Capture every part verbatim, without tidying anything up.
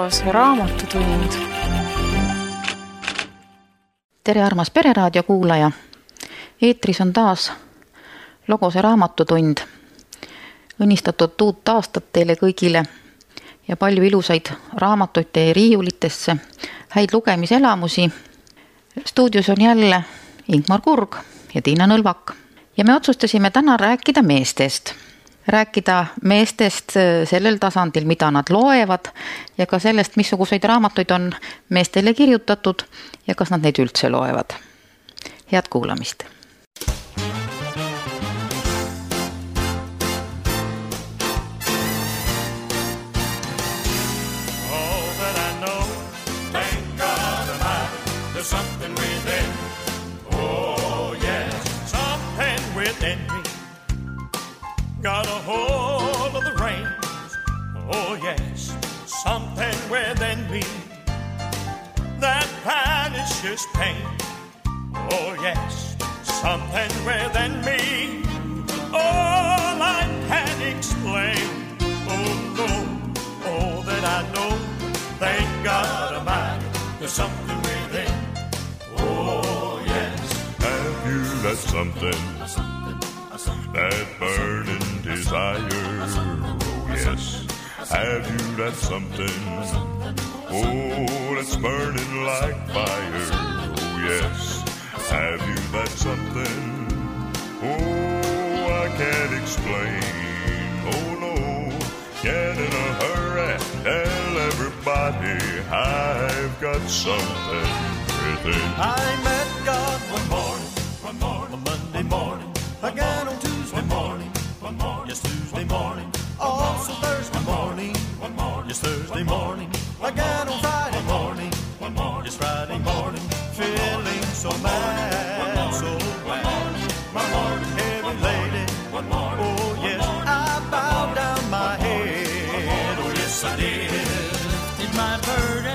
Logose raamatutund. Tere armas Pereraadio kuulaja. Eetris on taas Logose raamatutund. Õnnistatud uut aastat teile kõigile ja palju ilusaid raamatuid teie riiulitesse, häid lugemiselamusi. Stuudios on jälle Ingmar Kurg ja Tiina Nõlvak. Ja me otsustasime täna rääkida meestest. Rääkida meestest sellel tasandil, mida nad loevad ja ka sellest, missuguseid raamatuid on meestele kirjutatud ja kas nad neid üldse loevad. Head kuulamist! Got a hold of the reins. Oh yes, something within me that banishes pain. Oh yes, something within me all I can explain. Oh no, oh that I know. Thank God Almighty, there's something within. Oh yes. Have you that something? That burning desire, oh yes. Have you that something, oh that's burning like fire, oh yes. Have you that something, oh I can't explain, oh no. Get in a hurry, tell everybody I've got something within. I met God one morning, one morning, a Monday morning. Again on Tuesday morning, one morning, yes Tuesday morning, also Thursday morning, one morning, yes Thursday morning, again on Friday morning, one morning, yes Friday morning, feeling so mad, so glad, my morning, heavy lady, one morning, oh yes, I bowed down my head, oh yes I did, lifted my burden.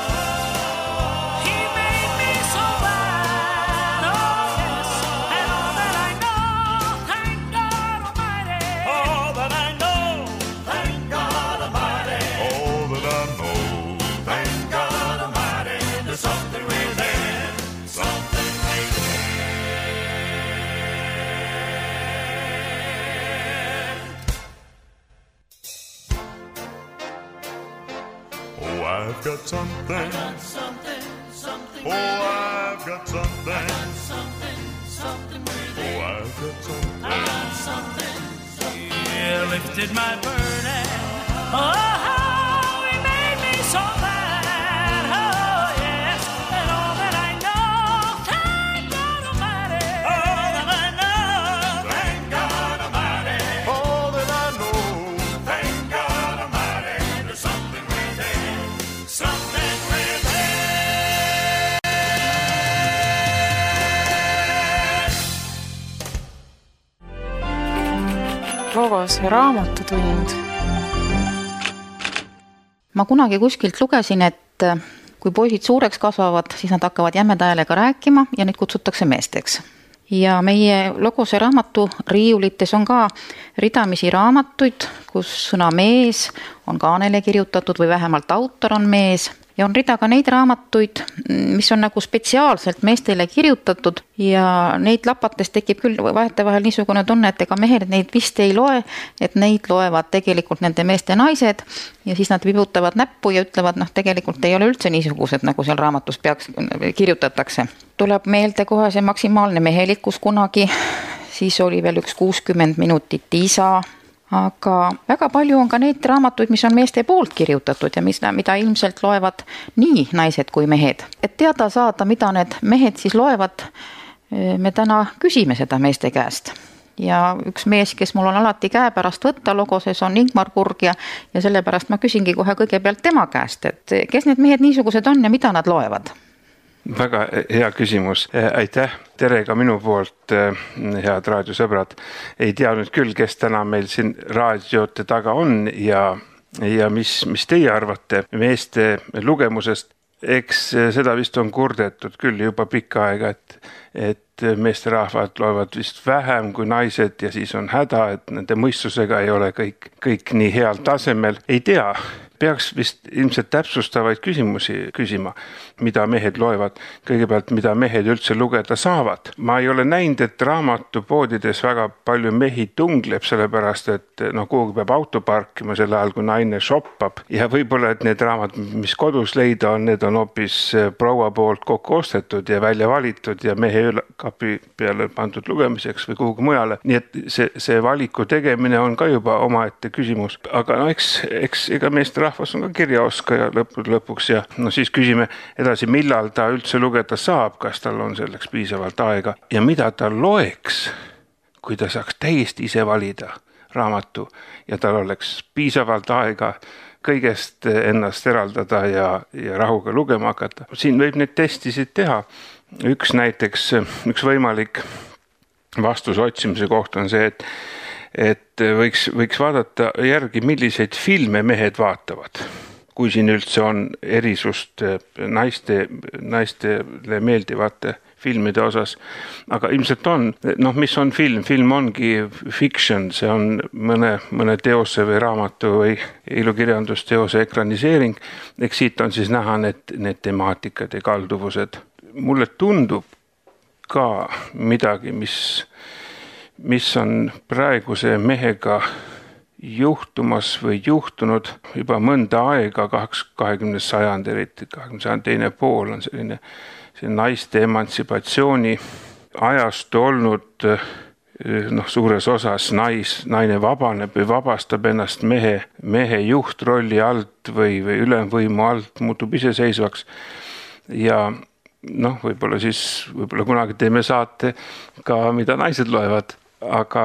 I've got something. I got something, something. Oh, I've got something. I got something, something within. Oh, I've got something. I got something, something. Yeah, lifted my burden. Oh, how he made me so glad. Oh, yes. And all that I know, thank God Almighty. All that I know, thank God Almighty. All that I know, thank God Almighty. There's something within. Something within. Logose raamatutund. Ma kunagi kuskilt lugesin, et kui poisid suureks kasvavad, siis nad hakkavad jämeda häälega rääkima ja neid kutsutakse meesteks. Ja meie Logose raamatu riiulites on ka ridamisi raamatuid, kus sõna mees on kaanele kirjutatud või vähemalt autor on mees. Ja on rida ka neid raamatuid, mis on nagu spetsiaalselt meestele kirjutatud ja neid lapates tekib küll vahetevahel niisugune tunne, et ega mehed neid vist ei loe, et neid loevad tegelikult nende meeste naised ja siis nad vibutavad näppu ja ütlevad, noh tegelikult ei ole üldse niisugused, nagu seal raamatus peaks kirjutatakse. Tuleb meelde kohe see maksimaalne mehelikkus kunagi, siis oli veel üks kuuskümmend minutit isa, aga väga palju on ka neid raamatuid, mis on meeste poolt kirjutatud ja mis, mida ilmselt loevad nii naised kui mehed. Et teada saada, mida need mehed siis loevad, me täna küsime seda meeste käest. Ja üks mees, kes mul on alati käe pärast võtta Logoses, on Ingmar Kurg ja, ja sellepärast ma küsingi kohe kõigepealt tema käest, et kes need mehed niisugused on ja mida nad loevad? Väga hea küsimus. Aitäh. Tere ka minu poolt, head raadiosõbrad. Ei tea nüüd küll, kes täna meil siin raadiote taga on ja, ja mis, mis teie arvate meeste lugemusest. Eks seda vist on kurdetud küll juba pikka aega, et, et meesterahvad loevad vist vähem kui naised ja siis on häda, et nende mõistusega ei ole kõik, kõik nii heal tasemel. Ei tea. peaks vist ilmselt täpsustavaid küsimusi küsima, mida mehed loevad. Kõigepealt, mida mehed üldse lugeda saavad. Ma ei ole näinud, et raamatupoodides väga palju mehi tungleb, sellepärast, et no kuhugi peab auto parkima selle ajal, kui naine shoppab. Ja võib-olla, et need raamat, mis kodus leida on, need on hoopis proua poolt kokku ostetud ja välja valitud ja mehe öökapi peale pandud lugemiseks või kuhugi mujale. Nii et see, see valiku tegemine on ka juba omaette küsimus. Aga no eks, eks ega meesterahvas on ka kirjaoskaja lõppude lõpuks ja no siis küsime edasi, millal ta üldse lugeda saab, kas tal on selleks piisavalt aega ja mida ta loeks, kui ta saaks täiesti ise valida raamatu ja tal oleks piisavalt aega kõigest ennast eraldada ja, ja rahuga lugema hakata. Siin võib neid testisid teha. Üks näiteks, üks võimalik vastus otsimise koht on see, et, et võiks, võiks vaadata järgi, milliseid filme mehed vaatavad. Kui siin üldse on erisust naiste, naistele meeldivate filmide osas, aga ilmselt on, noh, mis on film? Film ongi fiction, see on mõne, mõne teose või raamatu või ilukirjandusteose ekraniseering. Eks siit on siis näha need, need temaatikad ja kalduvused. Mulle tundub ka midagi, mis, mis on praeguse mehega juhtumas või juhtunud juba mõnda aega, kahekümnes sajandi, eriti kahekümne sajandi teine pool on selline see naiste emantsipatsiooni ajastu olnud noh, suures osas nais, naine vabaneb või vabastab ennast mehe, mehe juhtrolli alt või, või ülemvõimu alt, muutub iseseisvaks ja noh, võib-olla siis, võib-olla kunagi teeme saate ka, mida naised loevad, aga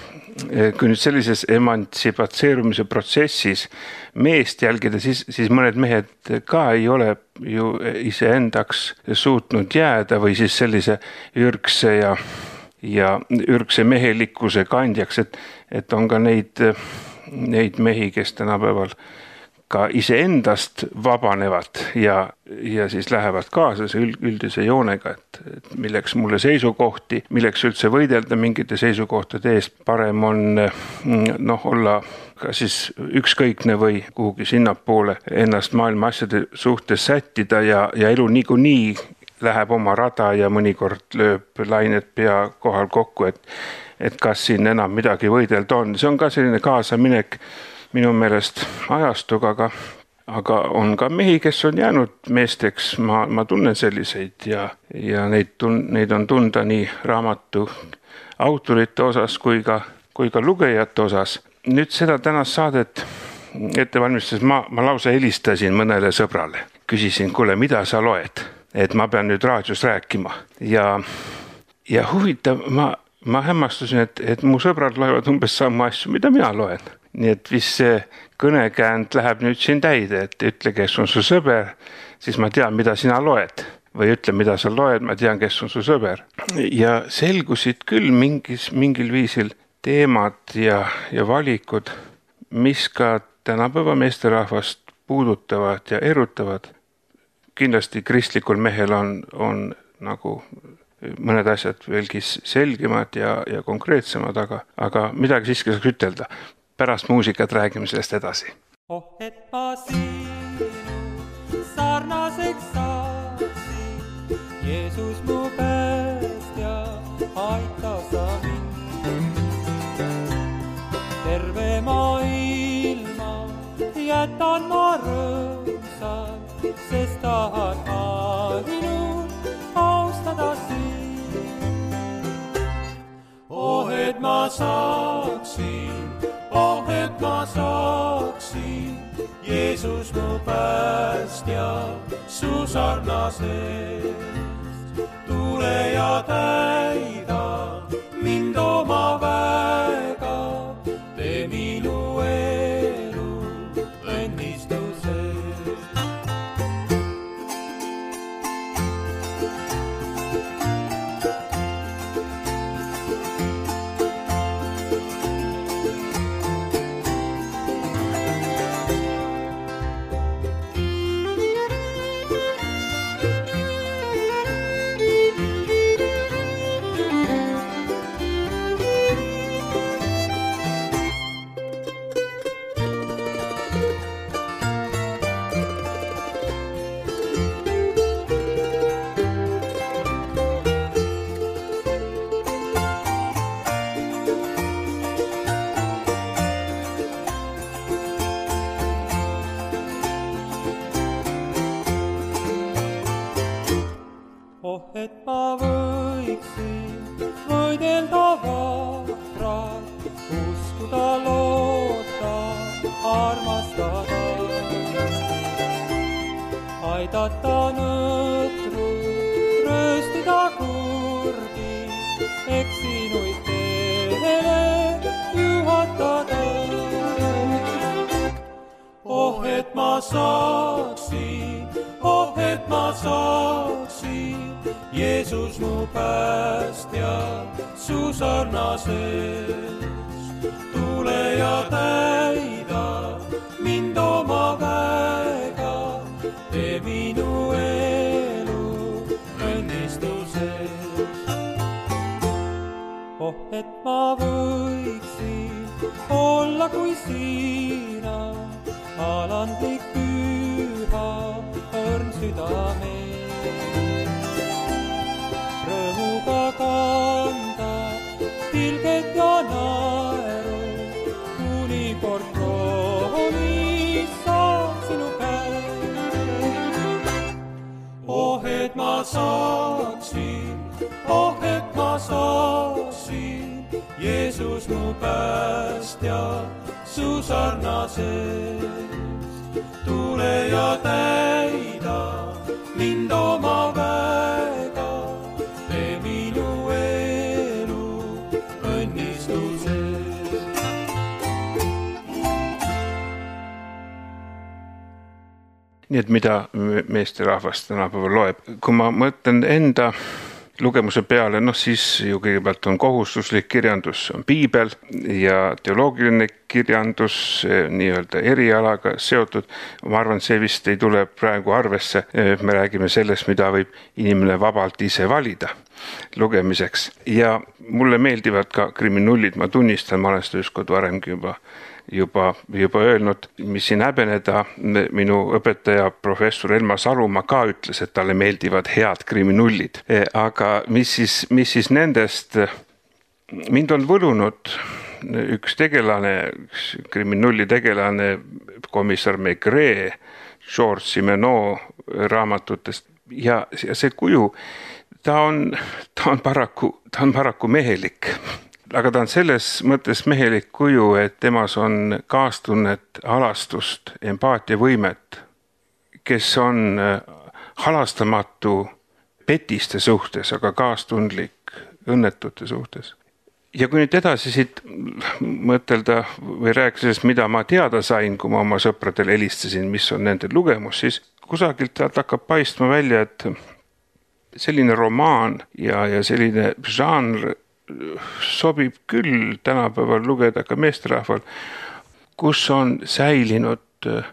kui nüüd sellises emantsipatseerumise protsessis meest jälgida, siis, siis mõned mehed ka ei ole ju iseendaks suutnud jääda või siis sellise ürgse ja, ja ürgse mehelikkuse kandjaks, et, et on ka neid, neid mehi, kes tänapäeval ka iseendast vabanevad ja, ja siis lähevad kaasa üldise joonega, et, et milleks mulle seisukohti, milleks üldse võidelda mingite seisukohtade eest, parem on noh, olla ka siis ükskõikne või kuhugi sinnapoole ennast maailma asjade suhtes sättida ja, ja elu niikuinii läheb oma rada ja mõnikord lööb lained pea kohal kokku, et, et kas siin enam midagi võidelda on. See on ka selline kaasaminek minu meelest ajastuga, aga, aga on ka mehi, kes on jäänud meesteks, ma, ma tunnen selliseid ja, ja neid, tun, neid on tunda nii raamatu autorite osas kui ka, kui ka lugejate osas. Nüüd seda tänast saadet ette valmistades ma, ma lausa helistasin mõnele sõbrale. Küsisin, kuule, mida sa loed? Et ma pean nüüd raadios rääkima ja, ja huvitav, ma, ma hämmastusin, et, et mu sõbrad loevad umbes samu asju, mida mina loen. Nii et vist see kõnekäänd läheb nüüd siin täide, et ütle, kes on su sõber, siis ma tean, mida sina loed. Või ütle, mida sa loed, ma tean, kes on su sõber. Ja selgusid küll mingis, mingil viisil teemad ja, ja valikud, mis ka tänapäeva meesterahvast puudutavad ja erutavad. Kindlasti kristlikul mehel on, on nagu mõned asjad veelgi selgemad ja, ja konkreetsemad, aga, aga midagi siiski saaks ütelda. Pärast muusikat räägime sellest edasi. Oh, et ma sinu sarnaseks saaksin, Jeesus mu päästja, aita sa mind. Terve maailma jätan ma rõõmsalt, sest tahan ainult austada sind. Oh, et ma saaksin, oh, et ma saaksin, Jeesus mu päästja, su sarnasest. Tule ja täida mind oma väega, tee minu elu õnnistusest. oh, et ma võiksin võidelda vapralt, uskuda, loota, armastada, aidata nõtru, rööstida kurdi, eksinuid teele juhatada. Oh, et ma saaksin, oh, et ma saaksin, Jeesus mu päästja, su sarnases. Tule ja täida mind oma väega, tee minu elu õnnistuses. Oh, et ma võiksin olla kui sina, alandlik püha, õrn südame. Rõõmuga kanda tilget ja naeru, kuni kord proovis saab sinu käe. Oh, et ma saaksin, oh, et ma saaksin, Jeesus mu päästja, su sarnases. Tule ja täida mind oma väega, tee minu elu õnnistuses. Nii et mida meesterahvas tänapäeval loeb? Kui ma mõtlen enda lugemuse peale, noh siis ju kõigepealt on kohustuslik kirjandus, on piibel ja teoloogiline kirjandus nii-öelda erialaga seotud. Ma arvan, see vist ei tule praegu arvesse. Me räägime sellest, mida võib inimene vabalt ise valida lugemiseks. Ja mulle meeldivad ka kriminullid, ma tunnistan, ma olen seda ükskord varemgi juba juba, juba öelnud, mis siin häbeneda. Minu õpetaja professor Elma Salumaa ka ütles, et talle meeldivad head kriminullid. Aga mis siis, mis siis nendest, mind on võlunud üks tegelane, üks kriminulli tegelane, komissar Maigret, Georges Simenon raamatutest. Ja see kuju, ta on, ta on paraku, ta on paraku mehelik. Aga ta on selles mõttes mehelik kuju, et temas on kaastunnet, halastust, empaatiavõimet, kes on halastamatu petiste suhtes, aga kaastundlik õnnetute suhtes. Ja kui nüüd edasi siit mõtelda või rääkida sellest, mida ma teada sain, kui ma oma sõpradele helistasin, mis on nende lugemus, siis kusagilt sealt hakkab paistma välja, et selline romaan ja, ja selline žanr sobib küll tänapäeval lugeda ka meesterahval, kus on säilinud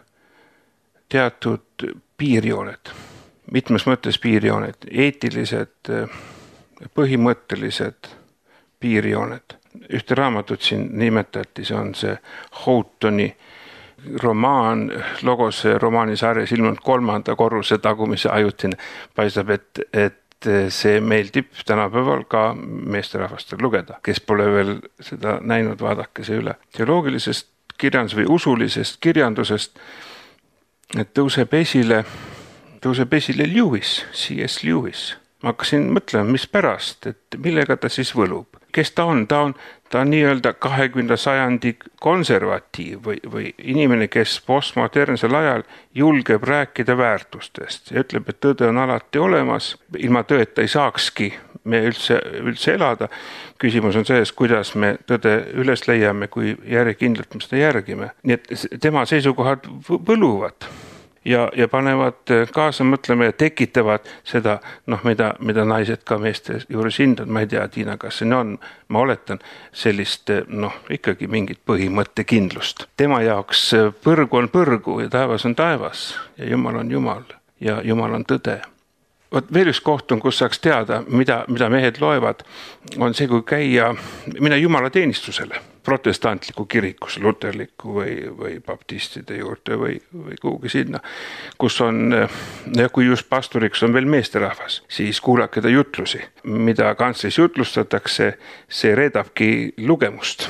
teatud piirjooned, mitmes mõttes piirjooned, eetilised, põhimõttelised piirjooned. Ühte raamatut siin nimetati, see on see Houghtoni romaan, Logose romaanisarjas ilmunud kolmanda korruse tagumise ajutine. Paistab, et, et see meeldib tänapäeval ka meesterahvastel lugeda. Kes pole veel seda näinud, vaadake see üle. Teoloogilisest kirjandus- või usulisest kirjandusest tõuseb esile, tõuseb esile Lewis, C S Lewis. Ma hakkasin mõtlema, mis pärast, et millega ta siis võlub. Kes ta on? Ta on, ta on nii-öelda kahekümnenda sajandi konservatiiv või, või inimene, kes postmodernsel ajal julgeb rääkida väärtustest ja ütleb, et tõde on alati olemas. Ilma tõeta ei saakski me üldse, üldse elada. Küsimus on selles, kuidas me tõde üles leiame, kui järjekindlalt me seda järgime. Nii et tema seisukohad võluvad. Ja, ja panevad kaasa mõtlema ja tekitavad seda, noh, mida, mida naised ka meeste juures hindavad. Ma ei tea, Tiina, kas see on, ma oletan sellist, noh, ikkagi mingit põhimõttekindlust. Tema jaoks põrgu on põrgu ja taevas on taevas ja Jumal on Jumal ja Jumal on tõde. Vot veel üks koht on, kus saaks teada, mida, mida mehed loevad, on see, kui käia, minna Jumala teenistusele, protestantliku kirikus, luterliku või, või baptistide juurde või, või kuhugi sinna, kus on, ja kui just pastoriks on veel meesterahvas, siis kuulake ta jutlusi, mida kantslis jutlustatakse, see reedabki lugemust.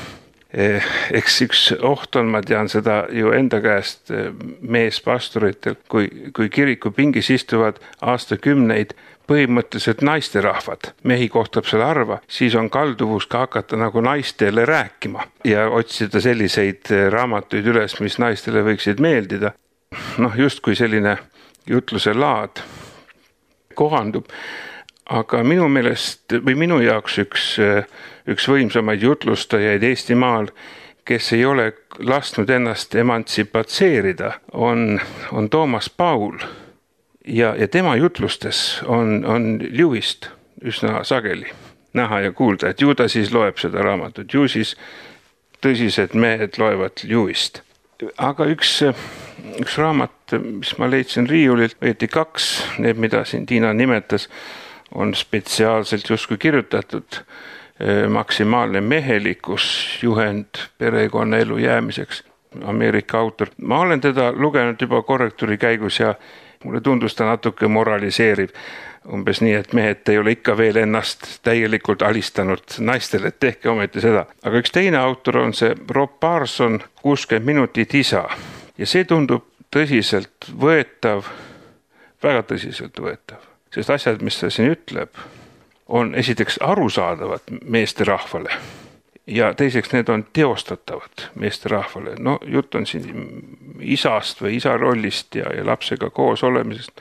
eks üks oht on, ma tean seda ju enda käest meespasturitel, kui, kui kiriku pingis istuvad aastakümneid põhimõtteliselt naisterahvad, mehi kohtab selle harva, siis on kalduvus ka hakata nagu naistele rääkima ja otsida selliseid raamatuid üles, mis naistele võiksid meeldida. Noh, just kui selline jutluse laad kohandub, aga minu meelest või minu jaoks üks, üks võimsamaid jutlustajaid Eestimaal, kes ei ole lasknud ennast emantsipatseerida, on, on Toomas Paul. Ja, ja tema jutlustes on, on Lewist üsna sageli näha ja kuulda, et ju ta siis loeb seda raamatut, ju siis tõsised mehed loevad Lewist. Aga üks, üks raamat, mis ma leidsin riiulilt, õieti kaks, need mida siin Tiina nimetas, on spetsiaalselt justkui kirjutatud maksimaalne mehelikkus juhend perekonna elu jäämiseks, Ameerika autor. Ma olen teda lugenud juba korrektuuri käigus ja mulle tundus ta natuke moraliseeriv, umbes nii, et mehed ei ole ikka veel ennast täielikult alistanud naistele, et tehke ometi seda. Aga üks teine autor on see Rob Parson, kuuskümmend minutit isa. Ja see tundub tõsiselt võetav, väga tõsiselt võetav. Sest asjad, mis ta siin ütleb, on esiteks arusaadavad meeste rahvale. Ja teiseks need on teostatavad meeste rahvale. No jutt on siin isast või isa rollist ja, ja lapsega koos olemisest.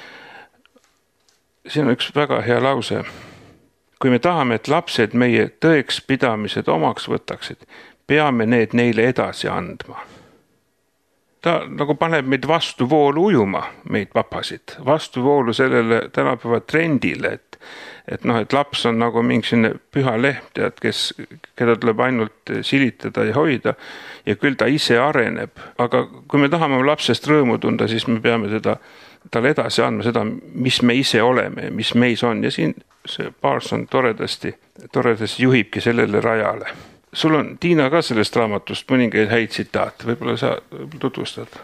See on üks väga hea lause. Kui me tahame, et lapsed meie tõeks pidamised omaks võtaksid, peame need neile edasi andma. Ta nagu paneb meid vastuvoolu ujuma, meid papasid, vastuvoolu sellele tänapäeva trendile, et et noh, et laps on nagu mingisugune püha lehm, tead, kes, keda tuleb ainult silitada ja hoida ja küll ta ise areneb. Aga kui me tahame lapsest rõõmu tunda, siis me peame teda, talle edasi andma seda, mis me ise oleme, mis meis on. Ja siin see Parson toredasti, toredasti juhibki sellele rajale. Sul on, Tiina, ka sellest raamatust mõningaid häid tsitaate, võib-olla sa tutvustad?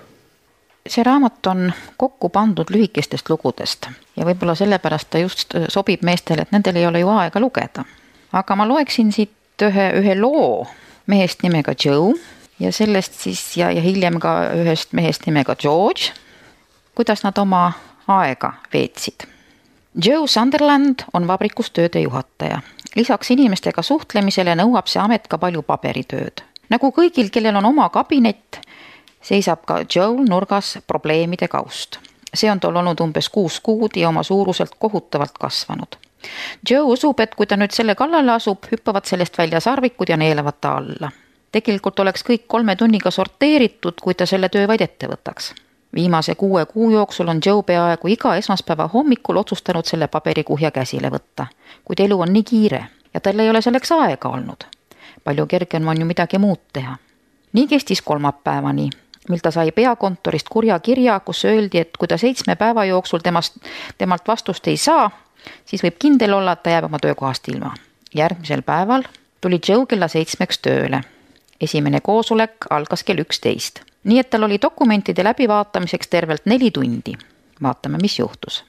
See raamat on kokku pandud lühikestest lugudest ja võib-olla sellepärast ta just sobib meestele, et nendel ei ole ju aega lugeda. Aga ma loeksin siit ühe, ühe loo mehest nimega Joe ja sellest siis ja, ja hiljem ka ühest mehest nimega George, kuidas nad oma aega veetsid. Joe Sunderland on vabrikus tööde juhataja. Lisaks inimestega suhtlemisele nõuab see amet ka palju paberitööd. Nagu kõigil, kellel on oma kabinet, seisab ka Joel nurgas probleemide kaust. See on tol olnud umbes kuus kuud ja oma suuruselt kohutavalt kasvanud. Joe usub, et kui ta nüüd selle kallale asub, hüppavad sellest välja sarvikud ja neelavad ta alla. Tegelikult oleks kõik kolme tunniga sorteeritud, kui ta selle töö vaid ette võtaks. Viimase kuue kuu jooksul on Joe peaaegu iga esmaspäeva hommikul otsustanud selle paberikuhja käsile võtta, kuid elu on nii kiire ja tal ei ole selleks aega olnud. Palju kergem on ju midagi muud teha. Nii kestis kolmapäevani, mil ta sai peakontorist kurja kirja, kus öeldi, et kui ta seitsme päeva jooksul temast, temalt vastust ei saa, siis võib kindel olla, et ta jääb oma töökohast ilma. Järgmisel päeval tuli Joe kella seitsmeks tööle. Esimene koosolek algas kell üksteist. Nii et tal oli dokumentide läbivaatamiseks tervelt neli tundi. Vaatame, mis juhtus.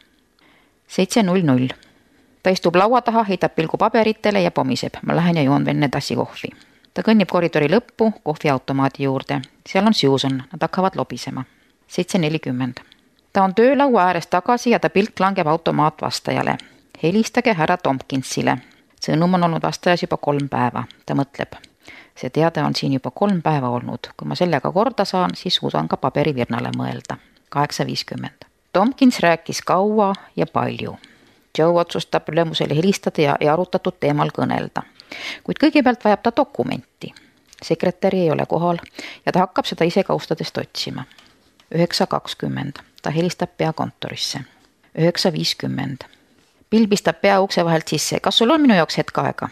seitse null null. Ta istub laua taha, heidab pilgu paberitele ja pomiseb. Ma lähen ja joon venne tassi kohvi. Ta kõnnib koridori lõppu kohviautomaadi juurde. Seal on Susan, nad hakkavad lobisema. seitse nelikümmend. Ta on töölaua ääres tagasi ja ta pilk langeb automaat vastajale. Helistage härra Tompkinsile. Sõnum on olnud vastajas juba kolm päeva. Ta mõtleb. See teade on siin juba kolm päeva olnud. Kui ma sellega korda saan, siis suudan ka paberivirnale mõelda. kaheksa viiskümmend. Tompkins rääkis kaua ja palju. Joe otsustab ülemusele helistada ja, ja arutatud teemal kõnelda. Kuid kõigepealt vajab ta dokumenti. Sekretäri ei ole kohal ja ta hakkab seda ise kaustadest otsima. üheksa kakskümmend. Ta helistab peakontorisse. üheksa viiskümmend. Bill pistab pea ukse vahelt sisse. Kas sul on minu jaoks hetk aega?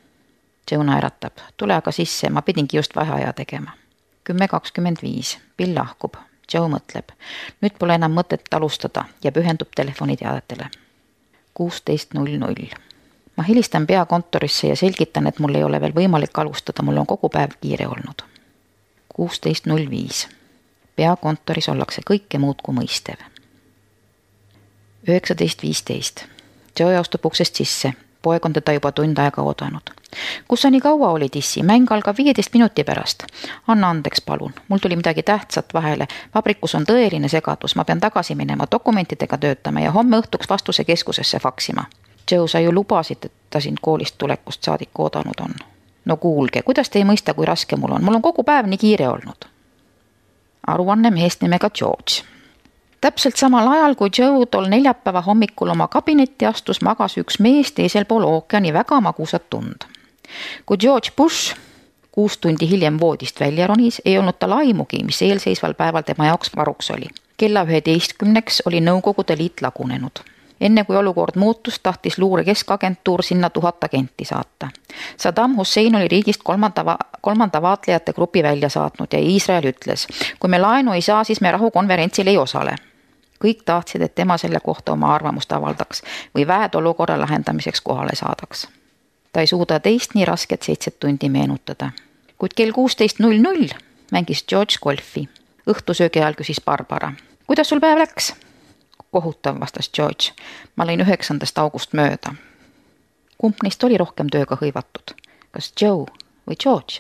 Joe naeratab. Tule aga sisse, ma pidingi just vaheaja tegema. kümme kakskümmend viis. Bill lahkub. Joe mõtleb. Nüüd pole enam mõtet alustada ja pühendub telefoniteadetele. kuusteist null null. Ma helistan peakontorisse ja selgitan, et mul ei ole veel võimalik alustada, mul on kogu päev kiire olnud. kuusteist null viis. Peakontoris ollakse kõike muud kui mõistev. üheksateist viisteist. Joe astub uksest sisse. poeg on teda juba tund aega oodanud. Kus sa nii kaua oli, Dissi? Mäng algab viieteist minuti pärast. Anna andeks, palun. Mul tuli midagi tähtsat vahele. Vabrikus on tõeline segadus. Ma pean tagasi minema dokumentidega töötama ja homme õhtuks vastuse keskusesse faksima. Joe, sa ju lubasid, et ta sind koolist tulekust saadik oodanud on. No kuulge, kuidas te ei mõista, kui raske mul on? Mul on kogu päev nii kiire olnud. Aruanne mehest nimega George. Täpselt samal ajal, kui Joe tol neljapäeva hommikul oma kabinetti astus, magas üks mees teisel pool ookeani väga magusat tund. Kui George Bush kuus tundi hiljem voodist välja ronis, ei olnud tal aimugi, mis eelseisval päeval tema jaoks varuks oli. Kella üheteistkümneks oli Nõukogude Liit lagunenud. Enne kui olukord muutus, tahtis luure keskagentuur sinna tuhat agenti saata. Saddam Hussein oli riigist kolmanda, va- kolmanda vaatlejate grupi välja saatnud ja Iisrael ütles, kui me laenu ei saa, siis me rahukonverentsil ei osale. Kõik tahtsid, et tema selle kohta oma arvamust avaldaks või väed olukorra lahendamiseks kohale saadaks. Ta ei suuda teist nii rasket seitset tundi meenutada. Kuid kell kuusteist null null mängis George golfi. Õhtusöögi ajal küsis Barbara. Kuidas sul päev läks? Kohutav, vastas George. Ma lõin üheksandast august mööda. Kumb neist oli rohkem tööga hõivatud? Kas Joe või George?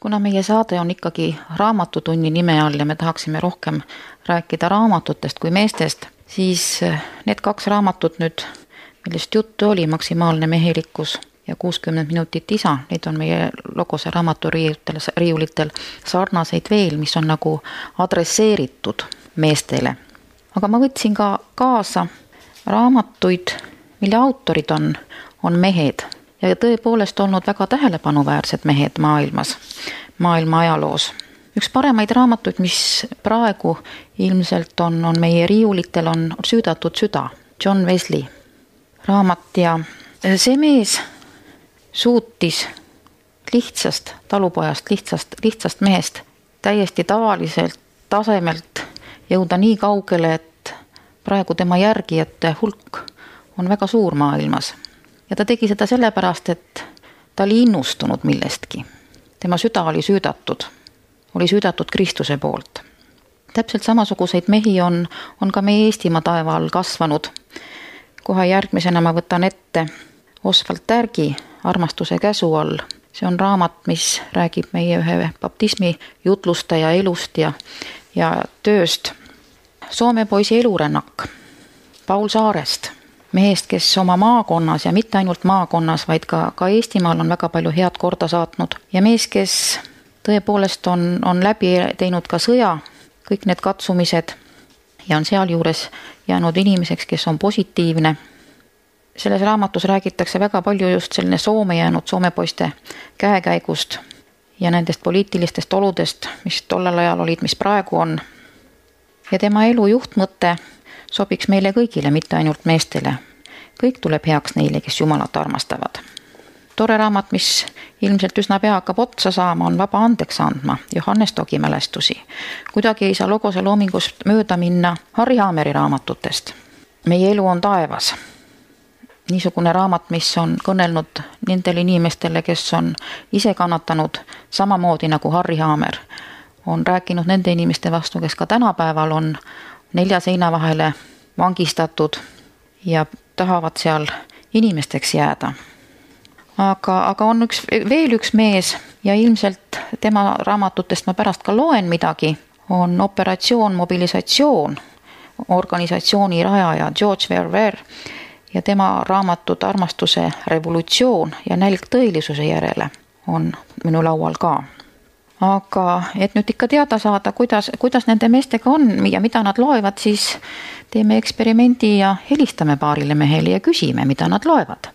kuna meie saade on ikkagi raamatutunni nime all ja me tahaksime rohkem rääkida raamatutest kui meestest, siis need kaks raamatut nüüd, millest juttu oli, Maksimaalne mehelikkus ja kuuskümmend minutit isa, neid on meie Logose raamaturiiulitel, riiulitel sarnaseid veel, mis on nagu adresseeritud meestele. Aga ma võtsin ka kaasa raamatuid, mille autorid on, on mehed ja tõepoolest olnud väga tähelepanuväärsed mehed maailmas, maailma ajaloos. Üks paremaid raamatuid, mis praegu ilmselt on, on meie riiulitel, on Süüdatud süda, John Wesley raamat ja see mees suutis lihtsast talupojast, lihtsast, lihtsast mehest täiesti tavaliselt tasemelt jõuda nii kaugele, et praegu tema järgijate hulk on väga suur maailmas. Ja ta tegi seda sellepärast, et ta oli innustunud millestki. Tema süda oli süüdatud, oli süüdatud Kristuse poolt. Täpselt samasuguseid mehi on, on ka meie Eestimaa taeva all kasvanud. Kohe järgmisena ma võtan ette Oswald Tärgi Armastuse käsu all. See on raamat, mis räägib meie ühe baptismi jutlustaja elust ja, ja tööst. Soome poisi elurännak Paul Saarest, mehest, kes oma maakonnas ja mitte ainult maakonnas, vaid ka, ka Eestimaal on väga palju head korda saatnud. Ja mees, kes tõepoolest on, on läbi teinud ka sõja, kõik need katsumised ja on seal juures jäänud inimeseks, kes on positiivne. Selles raamatus räägitakse väga palju just selline Soome jäänud Soome poiste käekäigust ja nendest poliitilistest oludest, mis tollel ajal olid, mis praegu on. Ja tema elu juhtmõte sobiks meile kõigile, mitte ainult meestele. Kõik tuleb heaks neile, kes Jumalat armastavad. Tore raamat, mis ilmselt üsna pea hakkab otsa saama, on Vaba andeks andma, Johannes Togi mälestusi. Kuidagi ei saa Logose loomingust mööda minna Harri Haameri raamatutest. Meie elu on taevas. Niisugune raamat, mis on kõnelnud nendele inimestele, kes on ise kannatanud samamoodi nagu Harri Haamer, on rääkinud nende inimeste vastu, kes ka tänapäeval on nelja seina vahele vangistatud ja tahavad seal inimesteks jääda. Aga, aga on üks, veel üks mees ja ilmselt tema raamatutest ma pärast ka loen midagi, on Operatsioon mobilisatsioon, organisatsiooni rajaja George Verver ja tema raamatud Armastuse revolutsioon ja Nälg tõelisuse järele on minu laual ka. Aga et nüüd ikka teada saada, kuidas, kuidas nende meestega on ja mida nad loevad, siis teeme eksperimendi ja helistame paarile mehele ja küsime, mida nad loevad.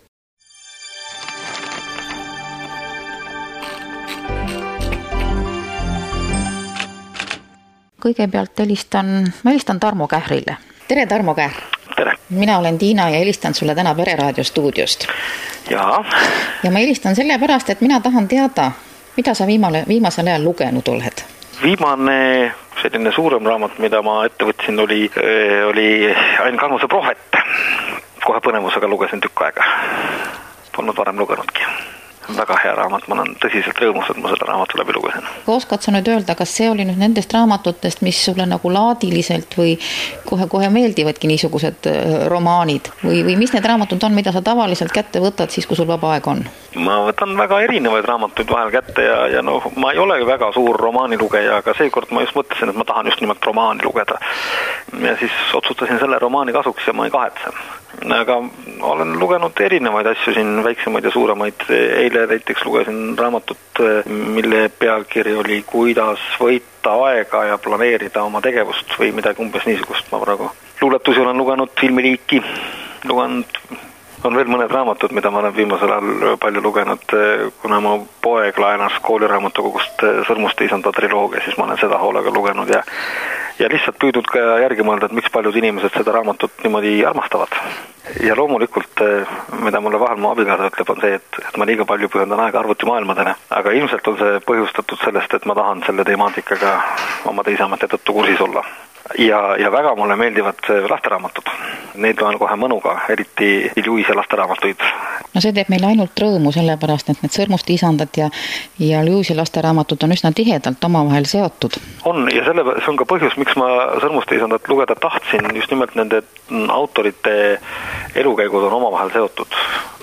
Kõigepealt helistan, ma helistan Tarmo Kährile. Tere, Tarmo Kähr! Tere! Mina olen Tiina ja helistan sulle täna Pereraadio stuudiost. Jaa. Ja ma helistan sellepärast, et mina tahan teada, mida sa viimale, viimasel ajal lugenud oled? Viimane selline suurem raamat, mida ma ette võtsin, oli, oli Ain Kanguse Prohvet. Kohe põnevusega lugesin tükk aega. Polnud varem lugenudki. Väga hea raamat, ma olen tõsiselt rõõmus, et ma selle raamatu läbi lugesin. Oskad sa nüüd öelda, kas see oli nüüd nendest raamatutest, mis sulle nagu laadiliselt või kohe-kohe meeldivadki niisugused romaanid või, või mis need raamatud on, mida sa tavaliselt kätte võtad siis, kui sul vaba aeg on? Ma võtan väga erinevaid raamatuid vahel kätte ja, ja noh, ma ei ole väga suur romaanilugeja, aga seekord ma just mõtlesin, et ma tahan just nimelt romaani lugeda. Ja siis otsustasin selle romaani kasuks ja ma ei kahetse. Aga olen lugenud erinevaid asju siin, väiksemaid ja suuremaid. Eile näiteks lugesin raamatut, mille pealkiri oli Kuidas võita aega ja planeerida oma tegevust või midagi umbes niisugust. Ma praegu luuletusi olen lugenud, filmiliiki, lugenud, on veel mõned raamatud, mida ma olen viimasel ajal palju lugenud, kuna mu poeg laenas kooliraamatukogust Sõrmuste isanda triloogia, siis ma olen seda hoolega lugenud ja ja lihtsalt püüdnud ka järgi mõelda, et miks paljud inimesed seda raamatut niimoodi armastavad. Ja loomulikult, mida mulle vahel mu abikaasa ütleb, on see, et, et ma liiga palju pühendan aega arvutimaailmadele, aga ilmselt on see põhjustatud sellest, et ma tahan selle temaatikaga oma teise ameti tõttu kursis olla. Ja, ja väga mulle meeldivad lasteraamatud. Neid loen kohe mõnuga, eriti Lewise lasteraamatuid. No see teeb meile ainult rõõmu sellepärast, et need Sõrmuste isandad ja, ja Lewise lasteraamatud on üsna tihedalt omavahel seotud. On, ja selle, see on ka põhjus, miks ma Sõrmuste isandat lugeda tahtsin, just nimelt nende autorite elukäigud on omavahel seotud. Mulle pakub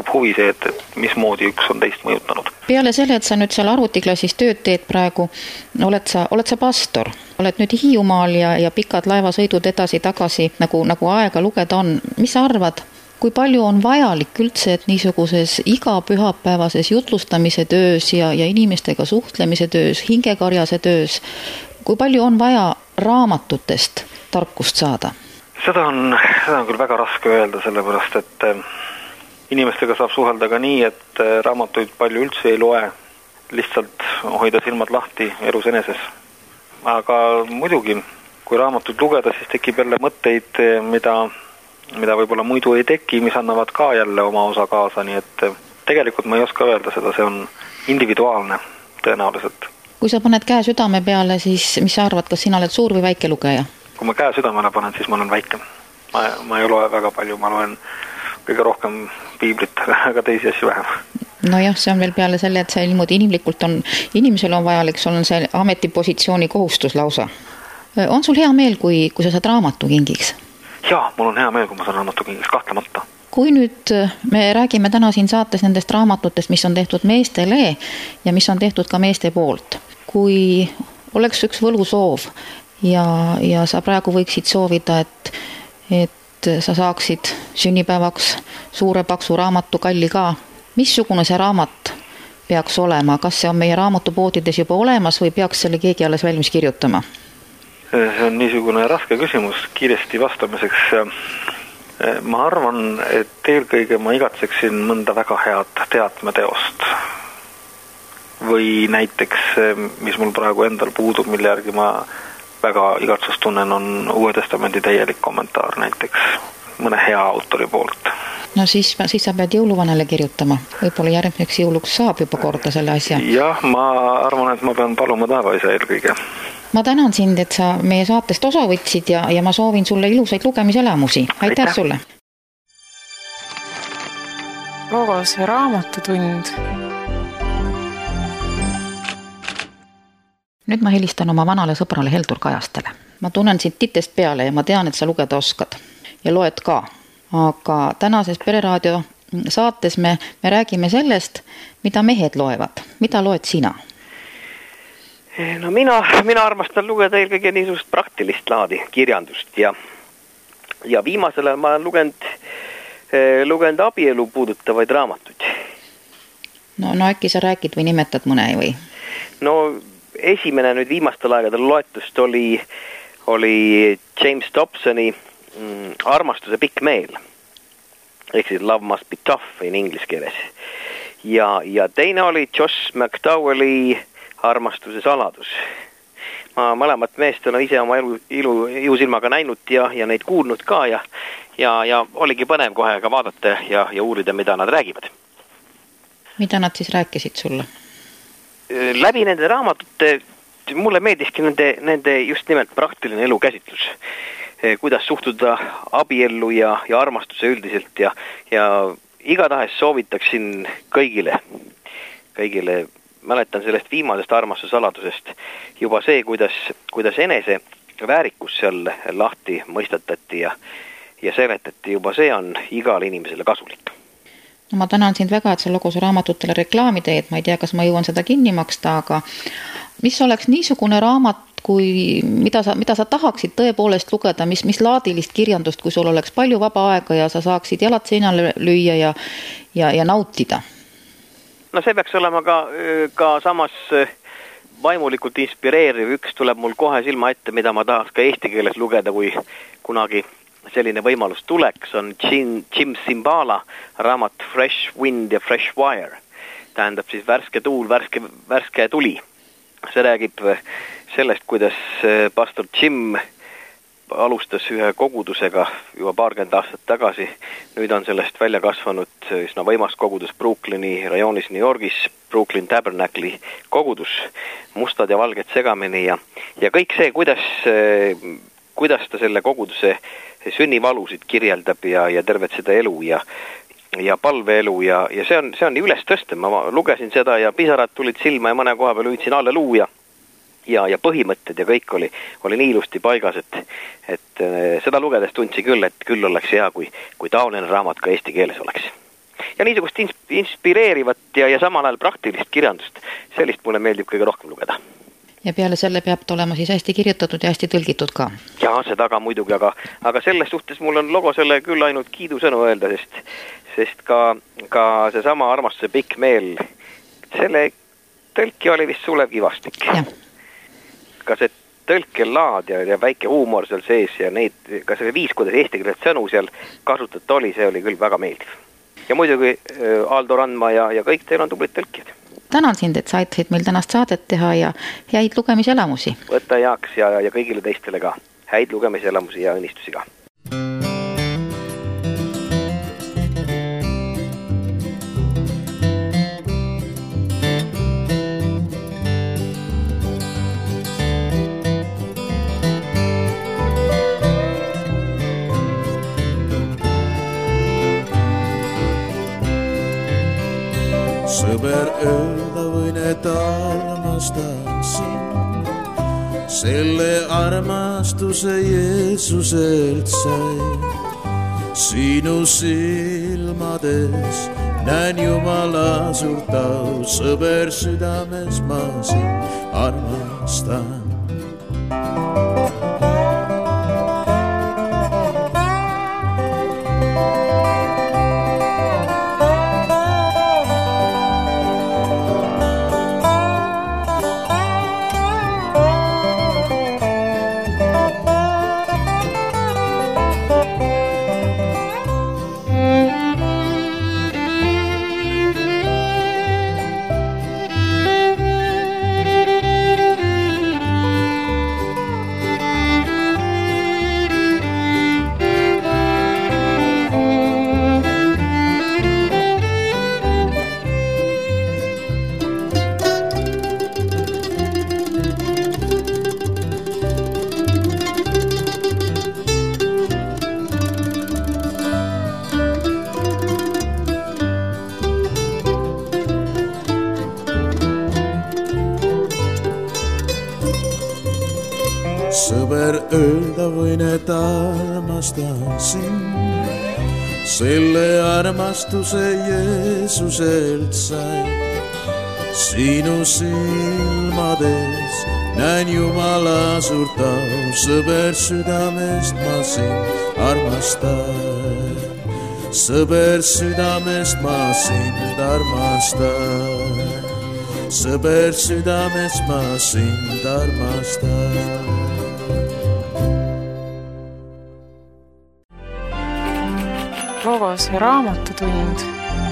huvi see, et, et mismoodi üks on teist mõjutanud. Peale selle, et sa nüüd seal arvutiklassis tööd teed praegu, oled sa, oled sa pastor, oled nüüd Hiiumaal ja, ja pikad laevasõidud edasi-tagasi, nagu, nagu aega lugeda on. Mis sa arvad, kui palju on vajalik üldse, et niisuguses iga pühapäevases jutlustamise töös ja, ja inimestega suhtlemise töös, hingekarjase töös, kui palju on vaja raamatutest tarkust saada? Seda on, seda on küll väga raske öelda, sellepärast, et inimestega saab suhelda ka nii, et raamatuid palju üldse ei loe, lihtsalt hoida silmad lahti elus eneses. Aga muidugi, kui raamatuid lugeda, siis tekib jälle mõtteid, mida, mida võib-olla muidu ei teki, mis annavad ka jälle oma osa kaasa, nii et tegelikult ma ei oska öelda seda, see on individuaalne tõenäoliselt. Kui sa paned käe südame peale, siis mis sa arvad, kas sina oled suur või väike lugeja? Kui ma käe südamele panen, siis ma olen väike. Ma, ma ei loe väga palju, ma loen kõige rohkem piiblit, aga teisi asju vähem. No jah, see on veel peale selle, et see niimoodi inimlikult on, inimesel on vajalik, sul on see ametipositsiooni kohustus lausa. On sul hea meel, kui, kui sa saad raamatu kingiks? Jaa, mul on hea meel, kui ma saan raamatu kingiks, kahtlemata. Kui nüüd me räägime täna siin saates nendest raamatutest, mis on tehtud meestele ja mis on tehtud ka meeste poolt, kui oleks üks võlusoov ja, ja sa praegu võiksid soovida, et, et sa saaksid sünnipäevaks suure paksu raamatu kalli ka. Missugune see raamat peaks olema? Kas see on meie raamatupoodides juba olemas või peaks selle keegi alles valmis kirjutama? See on niisugune raske küsimus kiiresti vastamiseks. Ma arvan, et eelkõige ma igatseksin mõnda väga head teatmeteost. Või näiteks, mis mul praegu endal puudub, mille järgi ma väga igatsust tunnen, on Uue Testamendi täielik kommentaar näiteks mõne hea autori poolt. No siis, siis sa pead jõuluvanele kirjutama. Võib-olla järgmiseks jõuluks saab juba korda selle asja. Jah, ma arvan, et ma pean paluma taevaisa eelkõige. Ma tänan sind, et sa meie saatest osa võtsid ja, ja ma soovin sulle ilusaid lugemiselamusi. Aitäh, Aitäh sulle! Logos raamatutund. Nüüd ma helistan oma vanale sõbrale Heldur Kajastele. Ma tunnen sind titest peale ja ma tean, et sa lugeda oskad. Ja loed ka. Aga tänases Pereraadio saates me, me räägime sellest, mida mehed loevad. Mida loed sina? No mina, mina armastan lugeda eelkõige niisugust praktilist laadi kirjandust ja, ja viimasel ajal ma olen lugenud, lugenud abielu puudutavaid raamatuid. No, no äkki sa räägid või nimetad mõne või? No esimene nüüd viimastel aegadel loetust oli, oli James Dobsoni mm, Armastuse pikk meel. Ehk siis Love Must Be Tough in inglise keeles. Ja, ja teine oli Josh McDowelli Armastuse saladus. Ma mõlemat meest olen ise oma elu, ilu, ilusilmaga näinud ja, ja neid kuulnud ka ja, ja, ja oligi põnev kohe ka vaadata ja, ja uurida, mida nad räägivad. Mida nad siis rääkisid sulle? Läbi nende raamatute mulle meeldiski nende, nende just nimelt praktiline elukäsitlus. Kuidas suhtuda abiellu ja, ja armastuse üldiselt ja, ja igatahes soovitaksin kõigile, kõigile mäletan sellest viimasest armastuse saladusest juba see, kuidas, kuidas enese väärikus seal lahti mõistatati ja, ja seletati, juba see on igal inimesele kasulik. No ma tänan sind väga, et sa Logose raamatutele reklaami teed, ma ei tea, kas ma jõuan seda kinni maksta, aga mis oleks niisugune raamat, kui, mida, sa, mida sa tahaksid tõepoolest lugeda, mis, mis laadilist kirjandust, kui sul oleks palju vaba aega ja sa saaksid jalad seinale lüüa ja, ja, ja nautida? No see peaks olema ka, ka samas vaimulikult inspireeriv. Üks tuleb mul kohe silma ette, mida ma tahaks ka eesti keeles lugeda, kui kunagi selline võimalus tuleks, on Jim, Jim Simbala raamat Fresh Wind ja Fresh Wire. Tähendab siis värske tuul, värske, värske tuli. See räägib sellest, kuidas pastor Jim alustas ühe kogudusega juba paarkümmend aastat tagasi. Nüüd on sellest välja kasvanud üsna võimas kogudus Brooklyni rajoonis New Yorgis, Brooklyn Tabernacle'i kogudus, mustad ja valged segamini ja, ja kõik see, kuidas, kuidas ta selle koguduse sünnivalusid kirjeldab ja, ja tervet seda elu ja, ja palveelu ja, ja see on, see on üles tõstev. Ma lugesin seda ja pisarad tulid silma ja mõne koha peal hüüdsin alleluuja. Ja, ja põhimõtted ja kõik oli, oli nii ilusti paigas, et, et seda lugedes tundsi küll, et küll oleks hea, kui, kui taoline raamat ka eesti keeles oleks. ja niisugust inspireerivat ja, ja samal ajal praktilist kirjandust, sellist mulle meeldib kõige rohkem lugeda. Ja peale selle peab ta olema siis hästi kirjutatud ja hästi tõlgitud ka. Jaa, see taga muidugi, aga, aga selles suhtes mul on logo selle küll ainult kiidusõnu öelda, sest, sest ka, ka see sama Armastuse pikk meel, selle tõlki oli vist Sulev Kivastik. Ja. Ka see tõlkelaad ja, ja väike huumor seal sees ja neid, ka see viis, kuidas eesti keeles sõnu seal kasutatud oli, see oli küll väga meeldiv. Ja muidugi Aldo Randma ja, ja kõik teil on tublid tõlkijad. Tänan sind, et saitsid meil tänast saadet teha ja häid lugemiselamusi. Võtta heaks ja, ja kõigile teistele ka. Häid lugemiselamusi ja õnnistusi ka. Sõber öelda võin, et armastan sind. Selle armastuse Jeesuselt sai. Sinu silmades näen Jumala suurt au. Sõber südames ma sind armastan. Sõber öelda võin, et armastan sind. Selle armastuse Jeesuselt sai. Sinu silmades näen Jumala suurt au. Sõber südamest ma sind armastan. Sõber südamest ma sind armastan. Sõber südamest ma sind armastan. Logos raamatutund.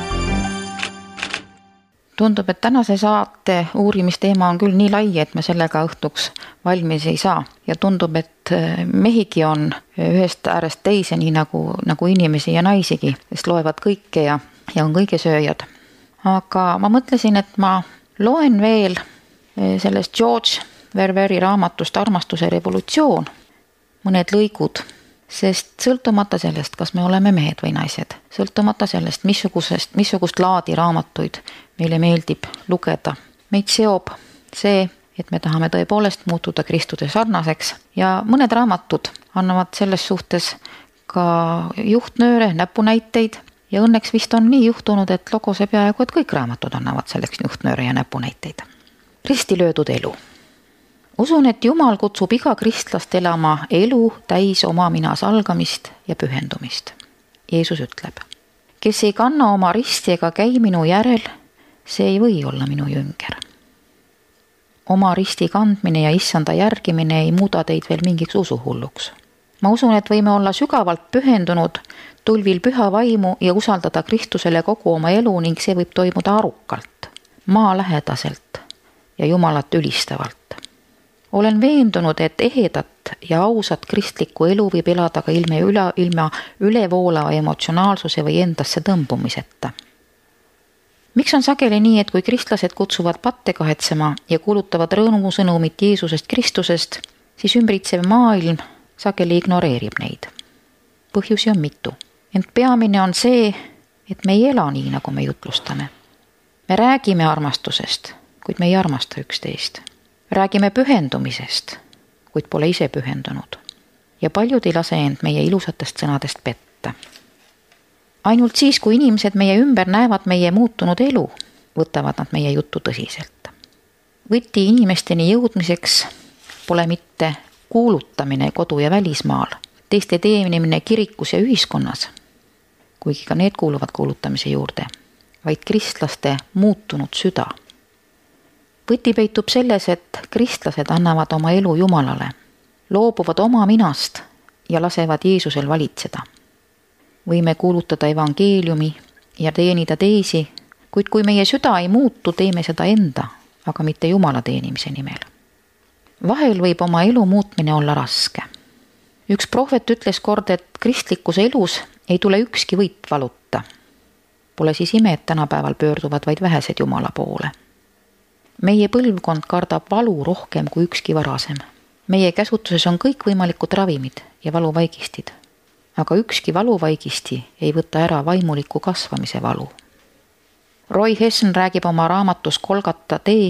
Tundub, et tänase saate uurimisteema on küll nii lai, et me sellega õhtuks valmis ei saa. Ja tundub, et mehigi on ühest äärest teise, nii nagu, nagu inimesi ja naisigi, kes loevad kõike ja, ja on kõigesööjad. Aga ma mõtlesin, et ma loen veel sellest George Ververi raamatust Armastuse revolutsioon mõned lõigud. Sest sõltumata sellest, kas me oleme mehed või naised, sõltumata sellest, missugusest, missugust laadi raamatuid meile meeldib lugeda, meid seob see, et me tahame tõepoolest muutuda Kristuse sarnaseks ja mõned raamatud annavad selles suhtes ka juhtnööre, näpunäiteid ja õnneks vist on nii juhtunud, et Logose peaaegu, et kõik raamatud annavad selleks juhtnööre ja näpunäiteid. Ristilöödud elu. Usun, et Jumal kutsub iga kristlast elama elu täis oma minas algamist ja pühendumist. Jeesus ütleb, kes ei kanna oma risti ega käi minu järel, see ei või olla minu jünger. Oma risti kandmine ja issanda järgimine ei muuda teid veel mingiks usuhulluks. Ma usun, et võime olla sügavalt pühendunud, tulvil püha vaimu ja usaldada Kristusele kogu oma elu ning see võib toimuda arukalt, maalähedaselt ja Jumalat ülistavalt. Olen veendunud, et ehedat ja ausat kristlikku elu võib elada ka ilma, üle, ilma ülevoolava emotsionaalsuse või endasse tõmbumiseta. Miks on sageli nii, et kui kristlased kutsuvad patte kahetsema ja kuulutavad rõõmusõnumit Jeesusest Kristusest, siis ümbritsev maailm sageli ignoreerib neid. Põhjusi on mitu. Ent peamine on see, et me ei ela nii, nagu me jutlustame. Me räägime armastusest, kuid me ei armasta üksteist. Räägime pühendumisest, kuid pole ise pühendunud. Ja paljud ei lase end meie ilusatest sõnadest petta. ainult siis, kui inimesed meie ümber näevad meie muutunud elu, võtavad nad meie juttu tõsiselt. Võti inimesteni jõudmiseks pole mitte kuulutamine kodu- ja välismaal, teiste teenimine kirikus ja ühiskonnas, kuigi ka need kuuluvad kuulutamise juurde, vaid kristlaste muutunud süda. Võti peitub selles, et kristlased annavad oma elu Jumalale, loobuvad oma minast ja lasevad Jeesusel valitseda. Võime kuulutada evangeeliumi ja teenida teisi, kuid kui meie süda ei muutu, teeme seda enda, aga mitte Jumala teenimise nimel. Vahel võib oma elu muutmine olla raske. Üks prohvet ütles kord, et kristlikus elus ei tule ükski võit valuta. Pole siis ime, et tänapäeval pöörduvad vaid vähesed Jumala poole. Meie põlvkond kardab valu rohkem kui ükski varasem. Meie käsutuses on kõikvõimalikud ravimid ja valuvaigistid, aga ükski valuvaigisti ei võta ära vaimuliku kasvamise valu. Roy Hession räägib oma raamatus Kolgata tee,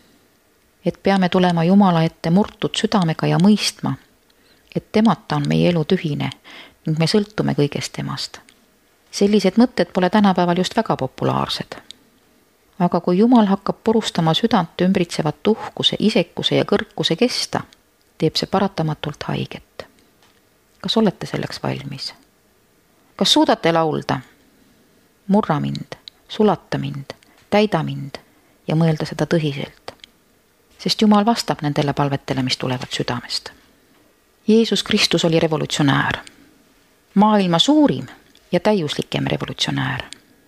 et peame tulema Jumala ette murtud südamega ja mõistma, et temata on meie elu tühine ning me sõltume kõigest temast. Sellised mõtted pole tänapäeval just väga populaarsed. Aga kui Jumal hakkab purustama südant ümbritsevat uhkuse, isekuse ja kõrkuse kesta, teeb see paratamatult haiget. Kas olete selleks valmis? Kas suudate laulda? Murra mind, sulata mind, täida mind ja mõelda seda tõsiselt. Sest Jumal vastab nendele palvetele, mis tulevad südamest. Jeesus Kristus oli revolutsionäär. Maailma suurim ja täiuslikem revolutsionäär.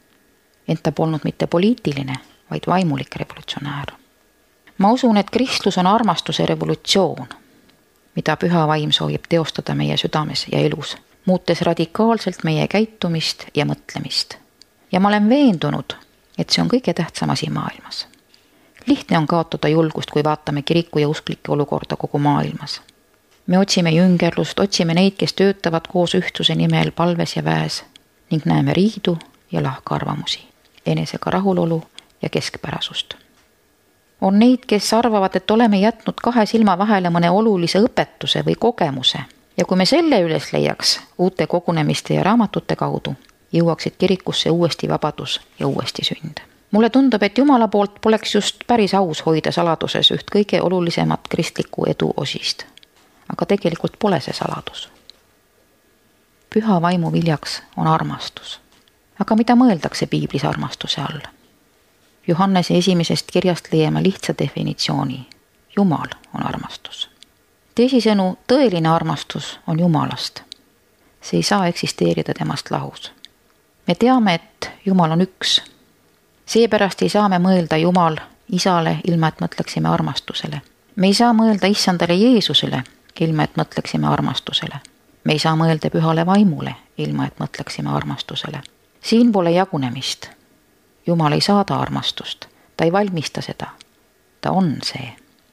Ent ta polnud mitte poliitiline, vaid vaimulik revolutsionäär. Ma usun, et kristlus on armastuse revolutsioon, mida püha vaim soovib teostada meie südames ja elus, muutes radikaalselt meie käitumist ja mõtlemist. Ja ma olen veendunud, et see on kõige tähtsam asi maailmas. Lihtne on kaotada julgust, kui vaatame kiriku ja usklike olukorda kogu maailmas. Me otsime jüngerlust, otsime neid, kes töötavad koos ühtsuse nimel palves ja väes ning näeme riidu ja lahkarvamusi, enesega rahulolu ja keskpärasust. On neid, kes arvavad, et oleme jätnud kahe silma vahele mõne olulise õpetuse või kogemuse ja kui me selle üles leiaks uute kogunemiste ja raamatute kaudu, jõuaksid kirikusse uuesti vabadus ja uuesti sünd. Mulle tundub, et Jumala poolt poleks just päris aus hoida saladuses üht kõige olulisemat kristliku edu osist. Aga tegelikult pole see saladus. Püha vaimu viljaks on armastus. Aga mida mõeldakse piiblis armastuse all? Johannese esimesest kirjast leiame lihtsa definitsiooni. Jumal on armastus. Teisisõnu, tõeline armastus on Jumalast. See ei saa eksisteerida temast lahus. Me teame, et Jumal on üks. Seepärast ei saa me mõelda Jumal isale, ilma et mõtleksime armastusele. Me ei saa mõelda issandale Jeesusele, ilma et mõtleksime armastusele. Me ei saa mõelda pühale vaimule, ilma et mõtleksime armastusele. Siin pole jagunemist. Jumal ei saada armastust. Ta ei valmista seda. Ta on see.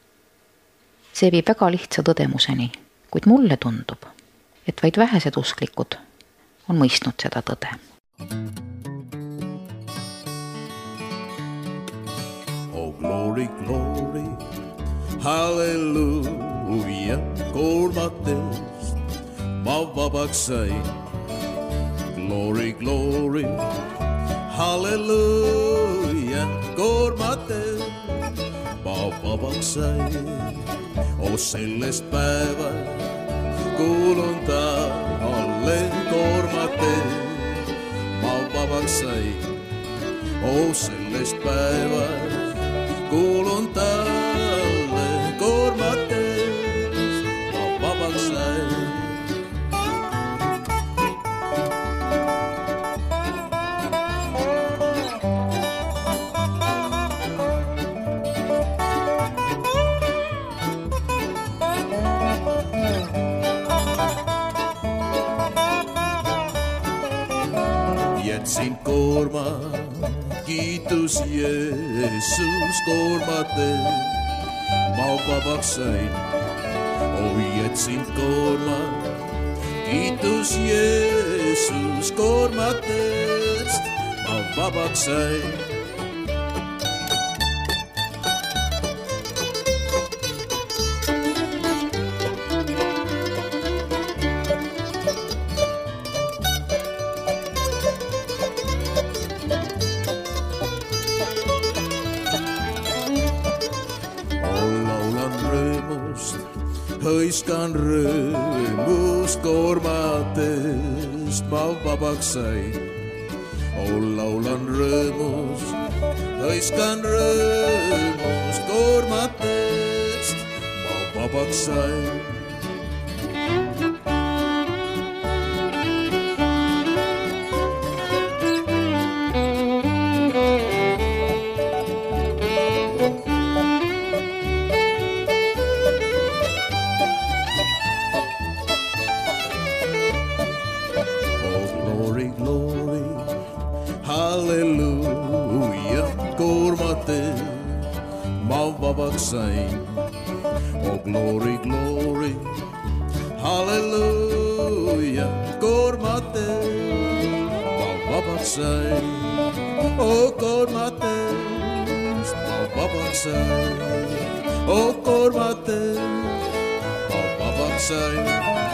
See viib väga lihtsa tõdemuseni, kuid mulle tundub, et vaid vähesed usklikud on mõistnud seda tõde. Oh, glory, glory, halleluuja, koormatest ma vabaks sain. Glory, glory, halleluuja, koormatest ma vabaks sain. Oh, sellest päeva kuulun talle koormatest ma vabaks sain. Oh, sellest päeva kuulun talle koormatest ma vabaks sain. Jätsin koorma, kiitus Jeesus koormatest ma vabaks sain. Oh, jätsin koorma, kiitus Jeesus koormatest ma vabaks sain. hõiskan rõõmust koormatest, ma vabaks sain. Laulan rõõmust, hõiskan rõõmust koormatest, ma vabaks sain. Sain. Oh glory, glory, hallelujah, koormatest, ma vabaks sain. Oh koormatest, ma vabaks sain. Oh koormatest, ma vabaks sain.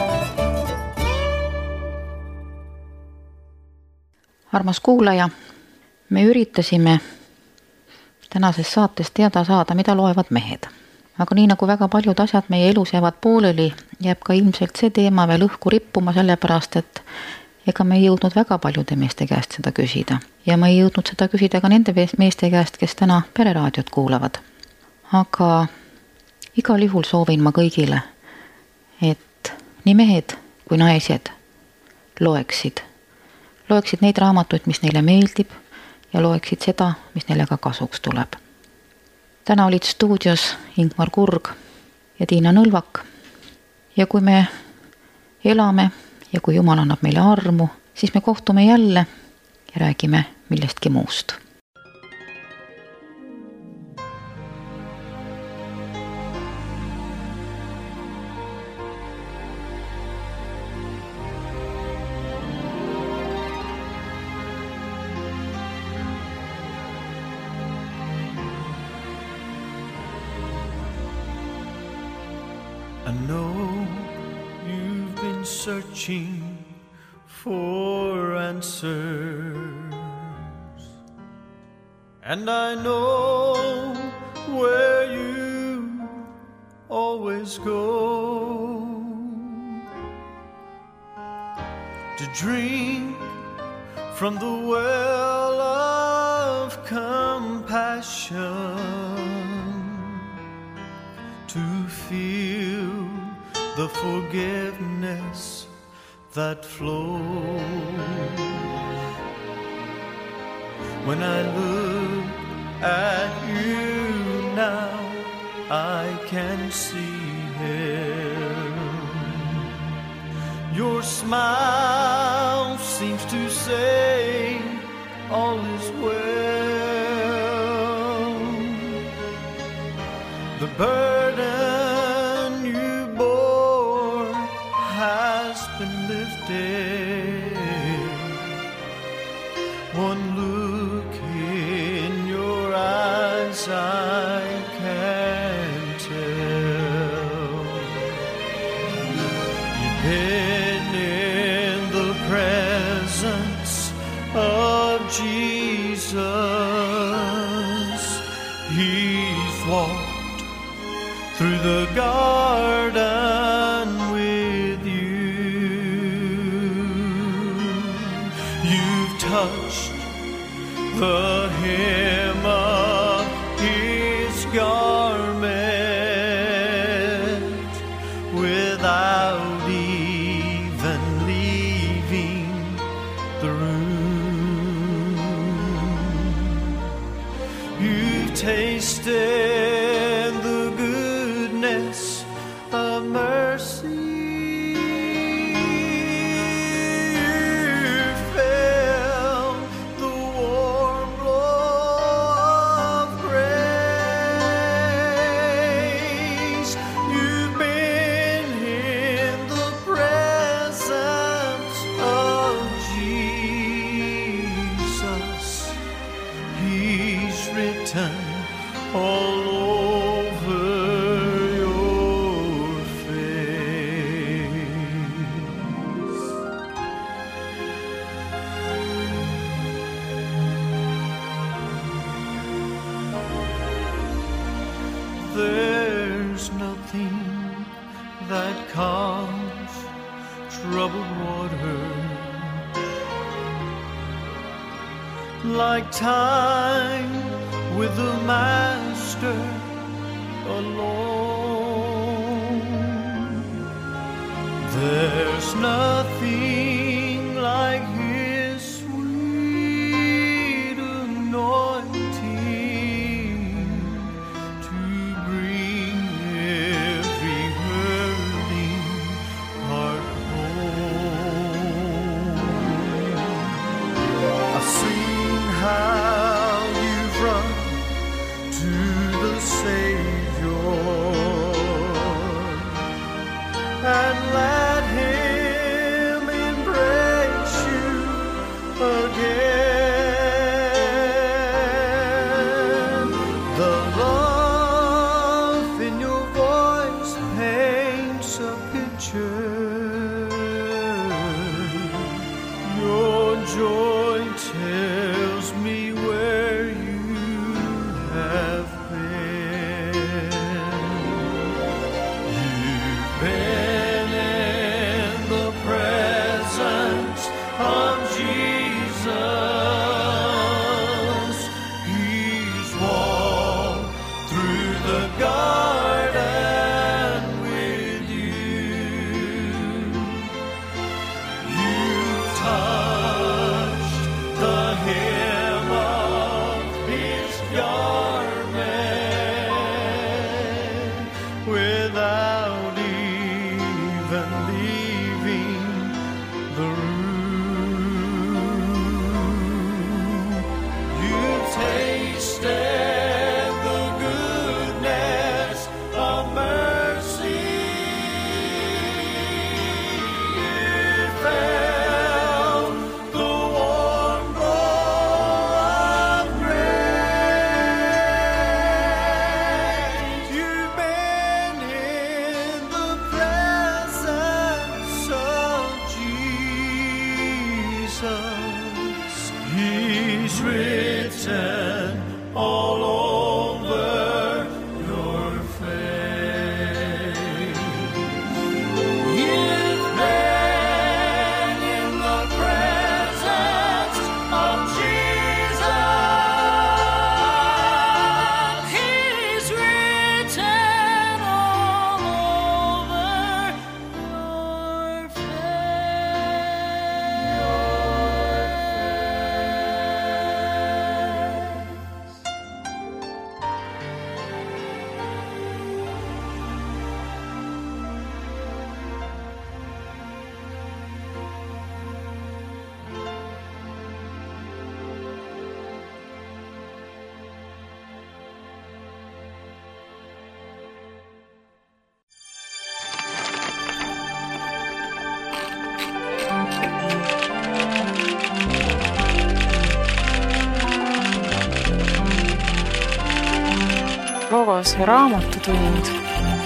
Armas kuulaja, me üritasime tänases saates teada saada, mida loevad mehed. Aga nii nagu väga paljud asjad meie elus jäävad pooleli, jääb ka ilmselt see teema veel õhku rippuma, sellepärast et ega me ei jõudnud väga paljude meeste käest seda küsida. Ja ma ei jõudnud seda küsida ka nende meeste käest, kes täna pereraadiot kuulavad. Aga igal juhul soovin ma kõigile, et nii mehed kui naised loeksid. Loeksid neid raamatuid, mis neile meeldib, ja loeksid seda, mis neile ka kasuks tuleb. Täna olid stuudios Ingmar Kurg ja Tiina Nõlvak. Ja kui me elame ja kui Jumal annab meile armu, siis me kohtume jälle ja räägime millestki muust. I know you've been searching for answers, and I know where you always go to drink from the well of compassion, to feel the forgiveness that flows. When I look at you now, I can see Him. Your smile seems to say all is well. The burden you bore has been lifted. One look in your eyes, I can tell. You've been in the presence of Jesus. He's walked through the garden with you. You've touched the hem of His garment without even leaving the room. You've tasted the goodness of mercy. You felt the warm glow of grace. You've been in the presence of Jesus. He's written all over your face. There's nothing that calms troubled water, like time with the master alone. There's nothing like his sweet anointing to bring every hurting heart home. I've seen how you've run to the Savior and let him embrace you again. The love in your voice paints a picture. Your joy tells me where you have been. You've been in the presence of Jesus. He's walked through the garden with you. You've touched the hem of his garment without even leaving the room. You've tasted the goodness of mercy. You felt the warm glow of grace. You've been in the presence of Jesus. He's written all over your face. You've been in the presence of Jesus. He's written all over your Logose raamatutund